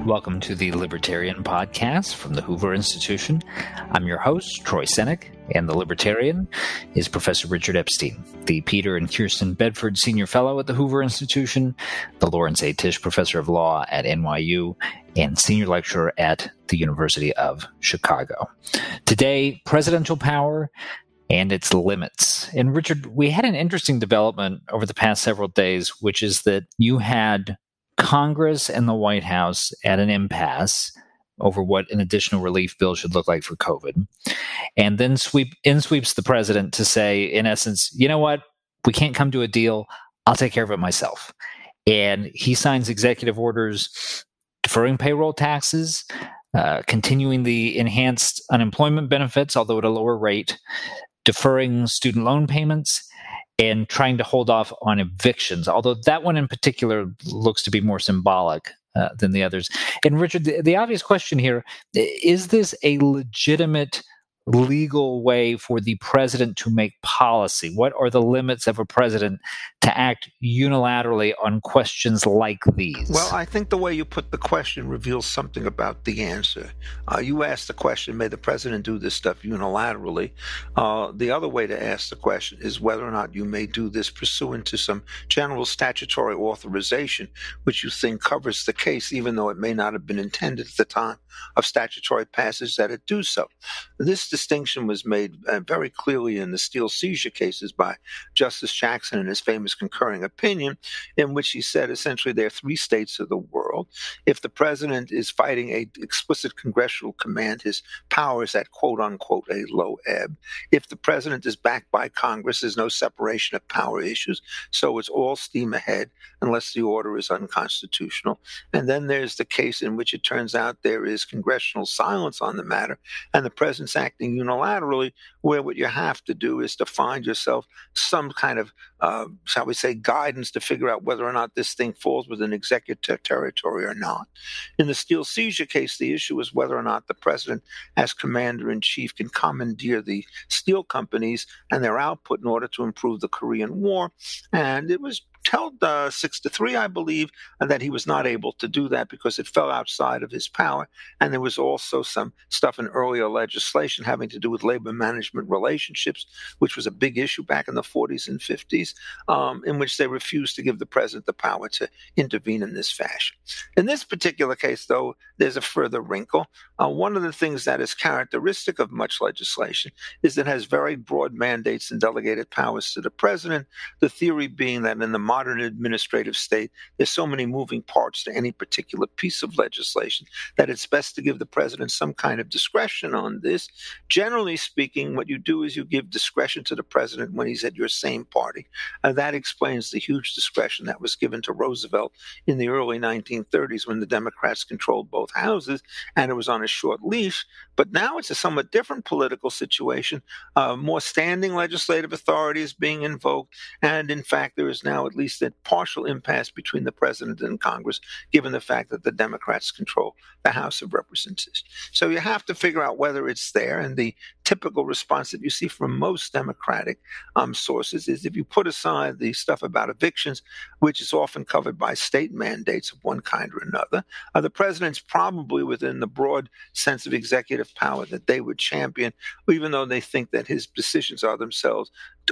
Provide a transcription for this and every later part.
Welcome to the Libertarian Podcast from the Hoover Institution. I'm your host, Troy Senik, and the Libertarian is Professor Richard Epstein, the Peter and Kirsten Bedford Senior Fellow at the Hoover Institution, the Lawrence A. Tisch Professor of Law at NYU, and Senior Lecturer at the University of Chicago. Today, presidential power and its limits. And Richard, we had an interesting development over the past several days, which is that you had Congress and the White House at an impasse over what an additional relief bill should look like for COVID. And then sweeps the president to say, in essence, you know what? We can't come to a deal. I'll take care of it myself. And he signs executive orders deferring payroll taxes, continuing the enhanced unemployment benefits, although at a lower rate, deferring student loan payments, and trying to hold off on evictions, although that one in particular looks to be more symbolic than the others. And Richard, the obvious question here, is this a legitimate legal way for the president to make policy? What are the limits of a president to act unilaterally on questions like these? Well, I think the way you put the question reveals something about the answer. You asked the question, may the president do this stuff unilaterally? The other way to ask the question is whether or not you may do this pursuant to some general statutory authorization, which you think covers the case, even though it may not have been intended at the time of statutory passage that it do so. This distinction was made very clearly in the Steele seizure cases by Justice Jackson in his famous concurring opinion, in which he said essentially there are three states of the world. If the president is fighting a explicit congressional command, his power is at quote unquote a low ebb. If the president is backed by Congress, there's no separation of power issues, so it's all steam ahead unless the order is unconstitutional. And then there's the case in which it turns out there is congressional silence on the matter, and the president's acting unilaterally, where what you have to do is to find yourself some kind of, shall we say, guidance to figure out whether or not this thing falls within executive territory or not. In the Steele seizure case, the issue is whether or not the president, as commander-in-chief, can commandeer the steel companies and their output in order to improve the Korean War. And it was held 6-3, I believe, that he was not able to do that because it fell outside of his power. And there was also some stuff in earlier legislation having to do with labor management relationships, which was a big issue back in the 40s and 50s, in which they refused to give the president the power to intervene in this fashion. In this particular case, though, there's a further wrinkle. One of the things that is characteristic of much legislation is that it has very broad mandates and delegated powers to the president, the theory being that in the modern administrative state, there's so many moving parts to any particular piece of legislation that it's best to give the president some kind of discretion on this. Generally speaking, what you do is you give discretion to the president when he's at your same party. That explains the huge discretion that was given to Roosevelt in the early 1930s when the Democrats controlled both houses, and it was on a short leash. But now it's a somewhat different political situation. More standing legislative authority is being invoked, and in fact, there is now at least a partial impasse between the president and Congress, given the fact that the Democrats control the House of Representatives. So you have to figure out whether it's there, and the typical response that you see from most Democratic sources is if you put aside the stuff about evictions, which is often covered by state mandates of one kind or another, the president's probably within the broad sense of executive power that they would champion, even though they think that his decisions are themselves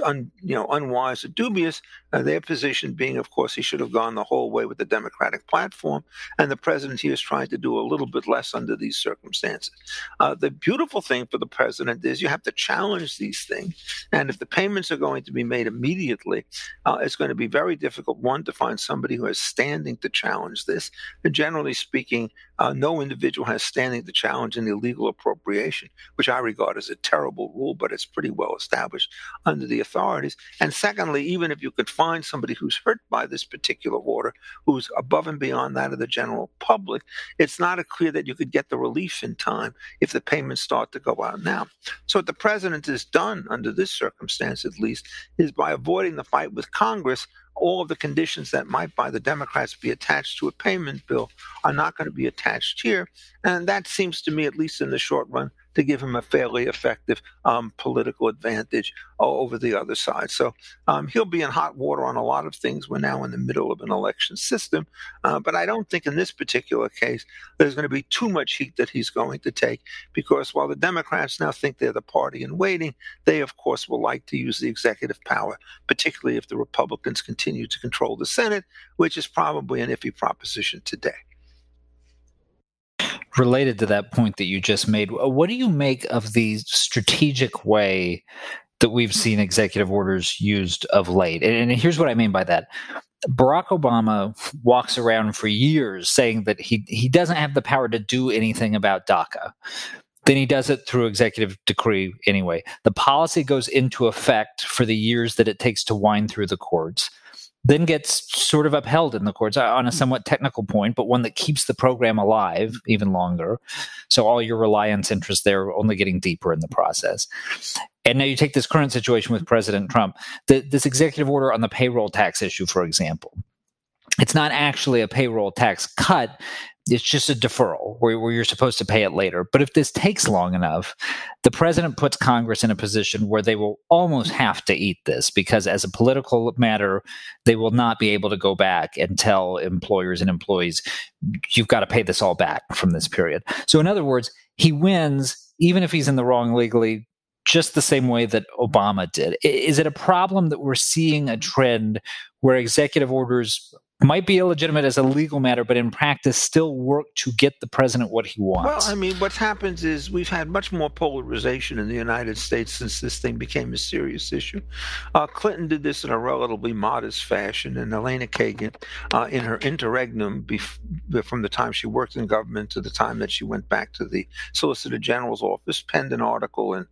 unwise or dubious. Their position being, of course, he should have gone the whole way with the Democratic platform, and the president here is trying to do a little bit less under these circumstances. The beautiful thing for the president is you have to challenge these things, and if the payments are going to be made immediately, it's going to be very difficult, one, to find somebody who has standing to challenge this. And generally speaking, no individual has standing to challenge an illegal appropriation, which I regard as a terrible rule, but it's pretty well established under the authorities. And secondly, even if you could find somebody who's hurt by this particular order, who's above and beyond that of the general public, it's not clear that you could get the relief in time if the payments start to go out now. So what the president has done under this circumstance, at least, is by avoiding the fight with Congress, all of the conditions that might by the Democrats be attached to a payment bill are not going to be attached here. And that seems to me, at least in the short run, to give him a fairly effective political advantage over the other side. So he'll be in hot water on a lot of things. We're now in the middle of an election system, but I don't think in this particular case there's going to be too much heat that he's going to take, because while the Democrats now think they're the party in waiting, they, of course, will like to use the executive power, particularly if the Republicans continue to control the Senate, which is probably an iffy proposition today. Related to that point that you just made, what do you make of the strategic way that we've seen executive orders used of late? And here's what I mean by that. Barack Obama walks around for years saying that he doesn't have the power to do anything about DACA. Then he does it through executive decree anyway. The policy goes into effect for the years that it takes to wind through the courts, then gets sort of upheld in the courts on a somewhat technical point, but one that keeps the program alive even longer. So all your reliance interests there are only getting deeper in the process. And now you take this current situation with President Trump, this executive order on the payroll tax issue, for example. It's not actually a payroll tax cut. It's just a deferral where you're supposed to pay it later. But if this takes long enough, the president puts Congress in a position where they will almost have to eat this, because as a political matter, they will not be able to go back and tell employers and employees, you've got to pay this all back from this period. So in other words, he wins, even if he's in the wrong legally, just the same way that Obama did. Is it a problem that we're seeing a trend where executive orders might be illegitimate as a legal matter, but in practice still work to get the president what he wants? Well, I mean, what happens is we've had much more polarization in the United States since this thing became a serious issue. Clinton did this in a relatively modest fashion, and Elena Kagan, in her interregnum from the time she worked in government to the time that she went back to the Solicitor General's office, penned an article in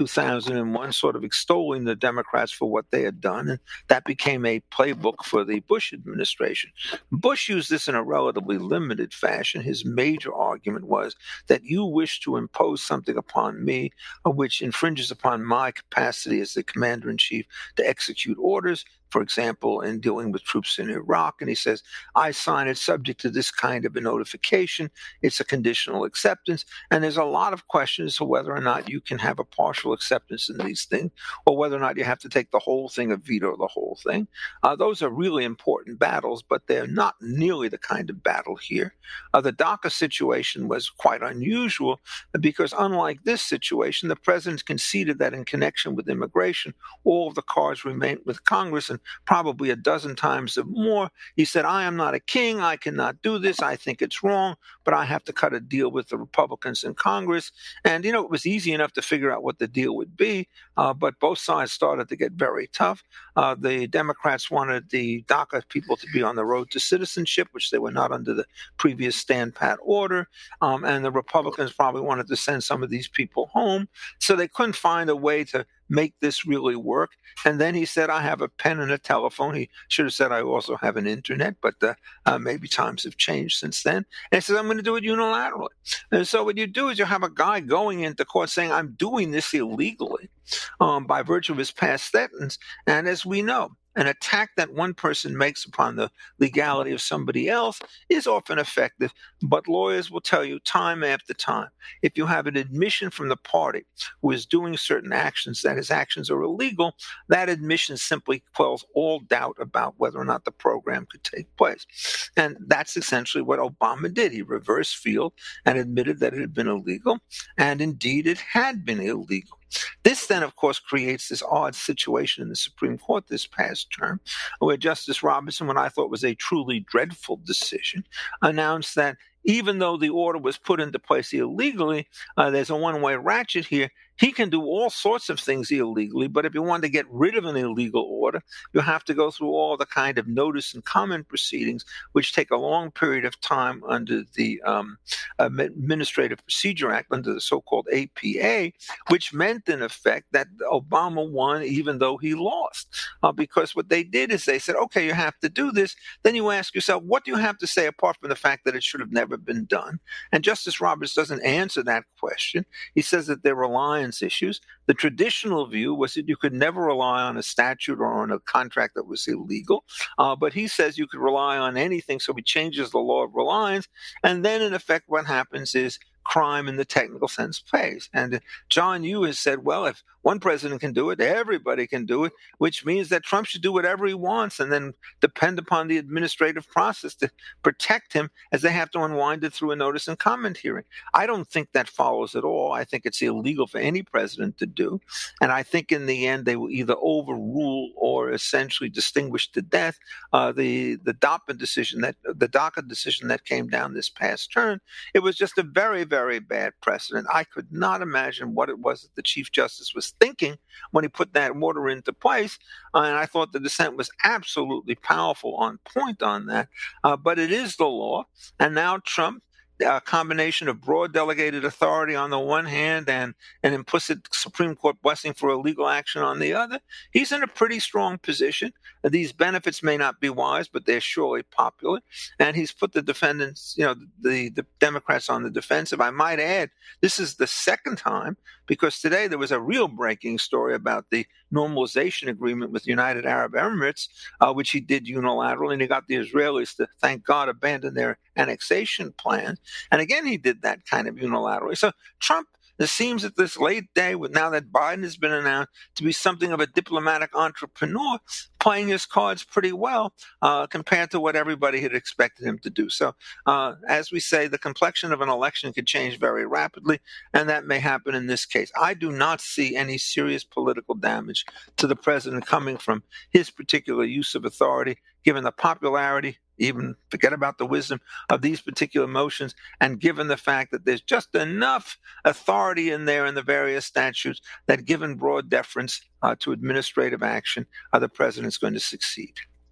2001 sort of extolling the Democrats for what they had done, and that became a playbook for the Bush administration. Bush used this in a relatively limited fashion. His major argument was that you wish to impose something upon me which infringes upon my capacity as the commander-in-chief to execute orders, for example, in dealing with troops in Iraq. And he says, I sign it subject to this kind of a notification. It's a conditional acceptance. And there's a lot of questions as to whether or not you can have a partial acceptance in these things, or whether or not you have to take the whole thing or veto the whole thing. Those are really important battles, but they're not nearly the kind of battle here. The DACA situation was quite unusual because, unlike this situation, the president conceded that in connection with immigration, all of the cards remained with Congress, and probably a dozen times or more, he said, I am not a king. I cannot do this. I think it's wrong, but I have to cut a deal with the Republicans in Congress. And, it was easy enough to figure out what the deal would be, but both sides started to get very tough. The Democrats wanted the DACA people to be on the road to citizenship, which they were not under the previous stand-pat order. And the Republicans probably wanted to send some of these people home. So they couldn't find a way to make this really work. And then he said, I have a pen and a telephone. He should have said, I also have an internet, but maybe times have changed since then. And he says, I'm going to do it unilaterally. And so what you do is you have a guy going into court saying, I'm doing this illegally by virtue of his past sentence. And as we know, an attack that one person makes upon the legality of somebody else is often effective, but lawyers will tell you time after time, if you have an admission from the party who is doing certain actions that his actions are illegal, that admission simply quells all doubt about whether or not the program could take place. And that's essentially what Obama did. He reversed field and admitted that it had been illegal, and indeed it had been illegal. This then, of course, creates this odd situation in the Supreme Court this past term, where Justice Robertson, what I thought was a truly dreadful decision, announced that even though the order was put into place illegally, there's a one-way ratchet here. He can do all sorts of things illegally, but if you want to get rid of an illegal order, you have to go through all the kind of notice and comment proceedings, which take a long period of time under the Administrative Procedure Act, under the so-called APA, which meant, in effect, that Obama won even though he lost. Because what they did is they said, okay, you have to do this. Then you ask yourself, what do you have to say apart from the fact that it should have never been done? And Justice Roberts doesn't answer that question. He says that they're reliance issues. The traditional view was that you could never rely on a statute or on a contract that was illegal, but he says you could rely on anything, so he changes the law of reliance. And then, in effect, what happens is crime in the technical sense pays. And John Yoo has said, well, if one president can do it, everybody can do it, which means that Trump should do whatever he wants and then depend upon the administrative process to protect him as they have to unwind it through a notice and comment hearing. I don't think that follows at all. I think it's illegal for any president to do. And I think in the end, they will either overrule or essentially distinguish to death the DACA decision that came down this past turn. It was just a very, very bad precedent. I could not imagine what it was that the Chief Justice was thinking when he put that order into place. And I thought the dissent was absolutely powerful, on point on that. But it is the law. And now Trump, a combination of broad delegated authority on the one hand and an implicit Supreme Court blessing for illegal action on the other, he's in a pretty strong position. These benefits may not be wise, but they're surely popular. And he's put the defendants, the Democrats on the defensive. I might add, this is the second time, because today there was a real breaking story about the normalization agreement with United Arab Emirates, which he did unilaterally, and he got the Israelis to, thank God, abandon their annexation plans. And again, he did that kind of unilaterally. So Trump, it seems at this late day, now that Biden has been announced to be something of a diplomatic entrepreneur, playing his cards pretty well compared to what everybody had expected him to do. So, as we say, the complexion of an election could change very rapidly, and that may happen in this case. I do not see any serious political damage to the president coming from his particular use of authority, given the popularity, even forget about the wisdom of these particular motions, and given the fact that there's just enough authority in there in the various statutes that, given broad deference to administrative action, the president's going to succeed.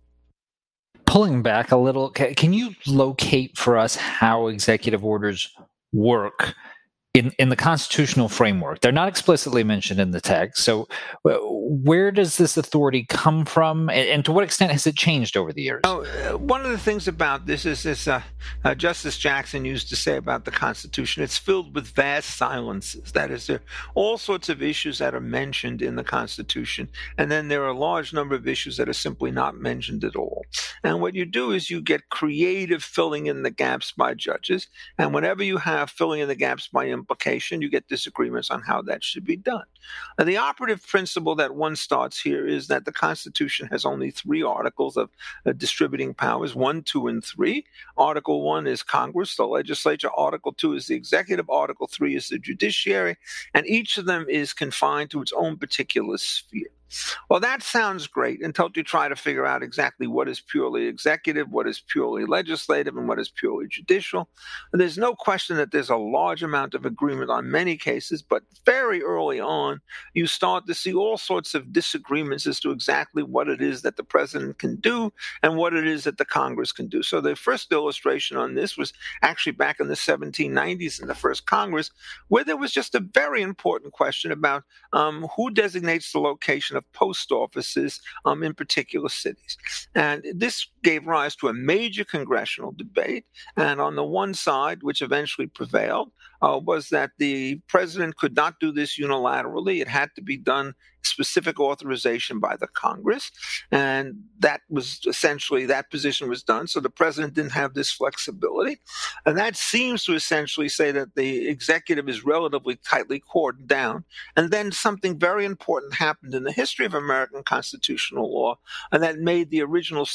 Pulling back a little, can you locate for us how executive orders work in the constitutional framework? They're not explicitly mentioned in the text. So where does this authority come from, and to what extent has it changed over the years? One of the things about this is Justice Jackson used to say about the Constitution, it's filled with vast silences. That is, there are all sorts of issues that are mentioned in the Constitution, and then there are a large number of issues that are simply not mentioned at all. And what you do is you get creative filling in the gaps by judges, and whenever you have filling in the gaps by implication, you get disagreements on how that should be done. Now, the operative principle that one starts here is that the Constitution has only 3 articles of distributing powers, 1, 2, and 3. Article 1 is Congress, the legislature. Article 2 is the executive. Article 3 is the judiciary. And each of them is confined to its own particular sphere. Well, that sounds great until you try to figure out exactly what is purely executive, what is purely legislative, and what is purely judicial. And there's no question that there's a large amount of agreement on many cases, but very early on, you start to see all sorts of disagreements as to exactly what it is that the president can do and what it is that the Congress can do. So the first illustration on this was actually back in the 1790s in the first Congress, where there was just a very important question about who designates the location of post offices in particular cities. And this gave rise to a major congressional debate. And on the one side, which eventually prevailed, was that the president could not do this unilaterally. It had to be done specific authorization by the Congress. And that was essentially, that position was done. So the president didn't have this flexibility. And that seems to essentially say that the executive is relatively tightly cordoned down. And then something very important happened in the history of American constitutional law, and that made the original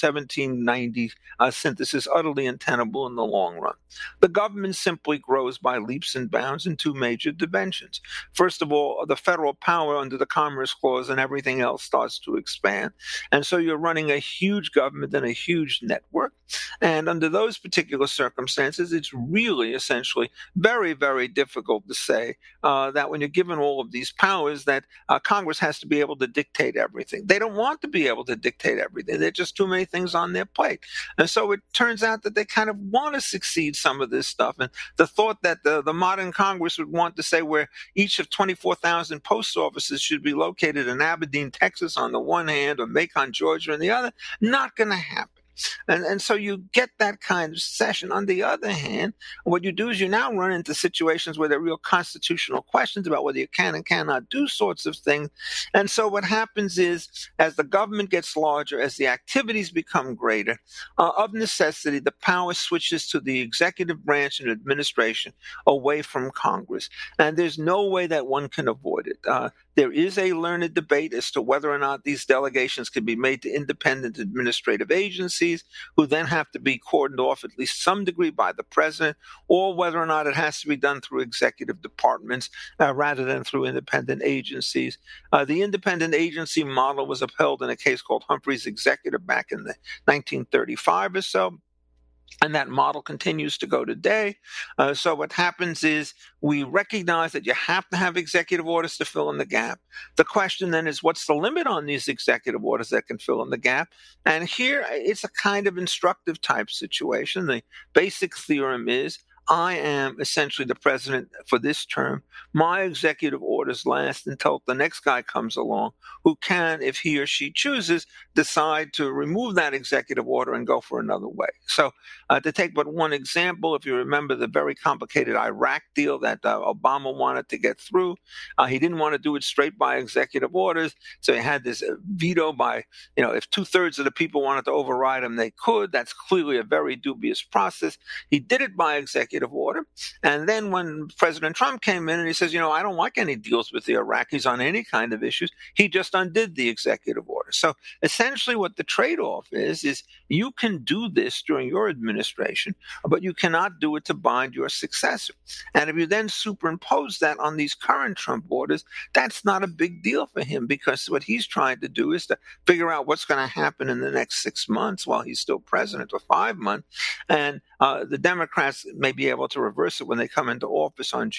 1790 synthesis utterly untenable in the long run. The government simply grows by leaps and bounds in 2 major dimensions. First of all, the federal power under the Commerce Clause and everything else starts to expand. And so you're running a huge government and a huge network. And under those particular circumstances, it's really essentially very, very difficult to say that when you're given all of these powers that Congress has to be able to dictate everything. They don't want to be able to dictate everything. There are just too many things on their plate. And so it turns out that they kind of want to succeed some of this stuff. And the thought that the modern Congress would want to say where each of 24,000 post offices should be located in Aberdeen, Texas on the one hand, or Macon, Georgia on the other, not going to happen. And so you get that kind of session. On the other hand, what you do is you now run into situations where there are real constitutional questions about whether you can and cannot do sorts of things. And so what happens is, as the government gets larger, as the activities become greater, of necessity, the power switches to the executive branch and administration away from Congress. And there's no way that one can avoid it. There is a learned debate as to whether or not these delegations can be made to independent administrative agencies, who then have to be cordoned off at least some degree by the president, or whether or not it has to be done through executive departments rather than through independent agencies. The independent agency model was upheld in a case called Humphrey's Executive back in the 1935 or so. And that model continues to go today. So what happens is we recognize that you have to have executive orders to fill in the gap. The question then is, what's the limit on these executive orders that can fill in the gap? And here it's a kind of instructive type situation. The basic theorem is, I am essentially the president for this term. My executive orders last until the next guy comes along who can, if he or she chooses, decide to remove that executive order and go for another way. So to take but one example, if you remember the very complicated Iraq deal that Obama wanted to get through, he didn't want to do it straight by executive orders. So he had this veto by, if 2/3 of the people wanted to override him, they could. That's clearly a very dubious process. He did it by executive order. And then when President Trump came in and he says, I don't like any deals with the Iraqis on any kind of issues, he just undid the executive order. So essentially what the trade-off is you can do this during your administration, but you cannot do it to bind your successor. And if you then superimpose that on these current Trump orders, that's not a big deal for him, because what he's trying to do is to figure out what's going to happen in the next 6 months while he's still president, or 5 months. And the Democrats may be able to reverse it when they come into office on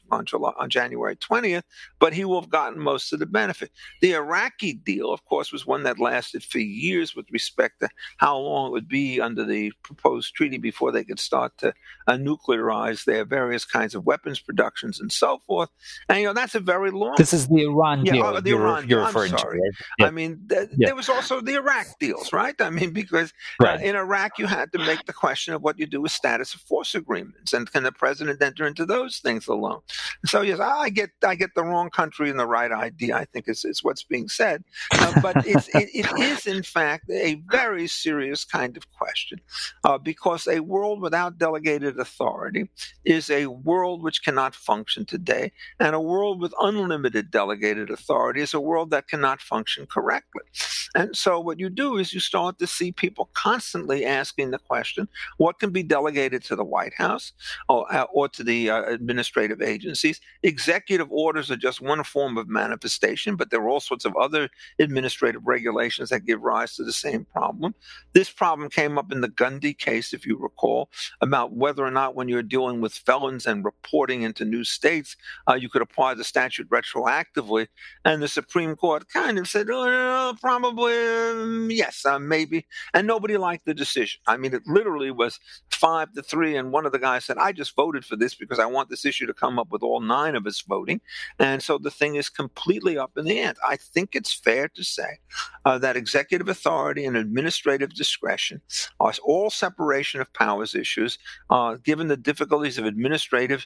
January 20th, but he will have gotten most of the benefit. The Iraqi deal, of course, was one that lasted for years with respect to how long it would be under the proposed treaty before they could start to nuclearize their various kinds of weapons productions and so forth. And, that's a very long... This is the Iran deal you're referring to, right? Yeah. I mean, there was also the Iraq deals, right? I mean, because in Iraq, you had to make the question of what you do with status of force agreements, and can the president enter into those things alone? So yes, I get the wrong country and the right idea, I think is what's being said, but it is in fact a very serious kind of question, because a world without delegated authority is a world which cannot function today, and a world with unlimited delegated authority is a world that cannot function correctly. And so what you do is you start to see people constantly asking the question, what can be delegated to the White House or to the administrative agencies? Executive orders are just one form of manifestation, but there are all sorts of other administrative regulations that give rise to the same problem. This problem came up in the Gundy case, if you recall, about whether or not when you're dealing with felons and reporting into new states, you could apply the statute retroactively. And the Supreme Court kind of said, probably, yes, maybe. And nobody liked the decision. I mean, it literally was 5-3, and one of the guys said, I just voted for this because I want this issue to come up with all 9 of us voting. And so the thing is completely up in the air. I think it's fair to say that executive authority and administrative discretion are all separation of powers issues, given the difficulties of administration,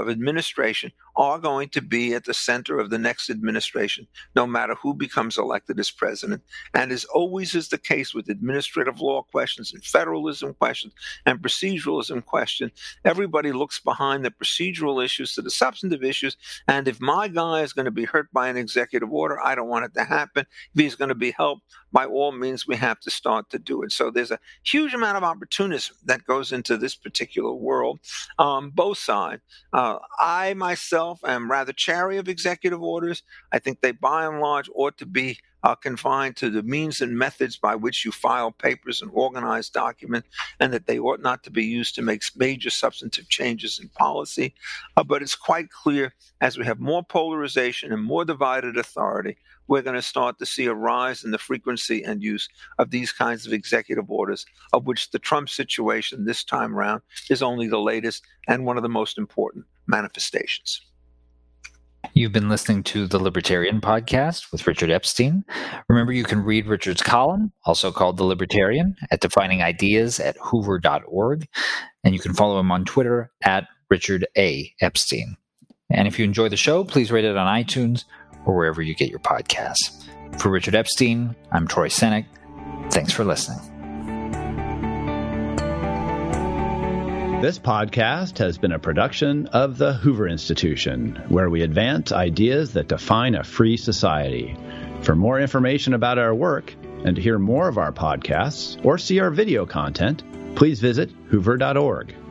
are going to be at the center of the next administration, no matter who becomes elected as president. And as always is the case with administrative law questions and federalism questions and proceduralism questions, everybody looks behind the procedural issues to the substantive issues. And if my guy is going to be hurt by an executive order, I don't want it to happen. If he's going to be helped, by all means, we have to start to do it. So there's a huge amount of opportunism that goes into this particular world, both sides. I myself am rather chary of executive orders. I think they, by and large, ought to be confined to the means and methods by which you file papers and organize documents, and that they ought not to be used to make major substantive changes in policy. But it's quite clear, as we have more polarization and more divided authority, we're going to start to see a rise in the frequency and use of these kinds of executive orders, of which the Trump situation this time around is only the latest and one of the most important manifestations. You've been listening to the Libertarian Podcast with Richard Epstein. Remember, you can read Richard's column, also called The Libertarian, at Defining Ideas at hoover.org. And you can follow him on Twitter at Richard A. Epstein. And if you enjoy the show, please rate it on iTunes or wherever you get your podcasts. For Richard Epstein, I'm Troy Senik. Thanks for listening. This podcast has been a production of the Hoover Institution, where we advance ideas that define a free society. For more information about our work and to hear more of our podcasts or see our video content, please visit hoover.org.